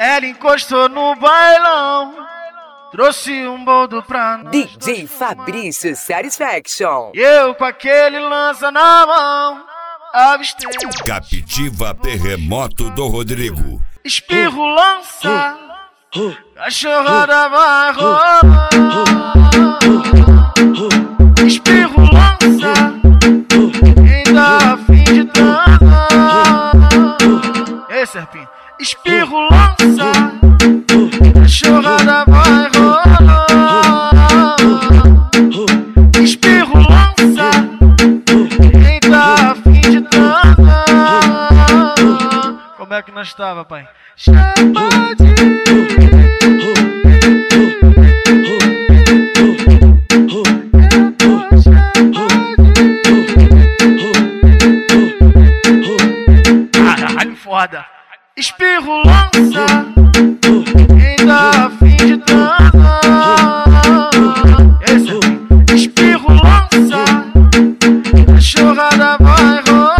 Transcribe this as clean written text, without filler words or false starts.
Ela encostou no bailão, trouxe um boldo pra nós. DJ Fabrício Satisfaction. E eu com aquele lança na mão, avistei. Captiva Terremoto do Rodrigo. Espirro lança, cachorrada vai rolar. Espirro lança, quem tá a fim de transar. Ei, Serpinho. Espirro lança, cachorrada vai rolar. Espirro lança, quem tá a fim de transar. Como é que nós tava, pai? Caralho, foda. Espirro lança, quem tá a fim de transar. Esse é espirro lança, cachorrada vai rolar.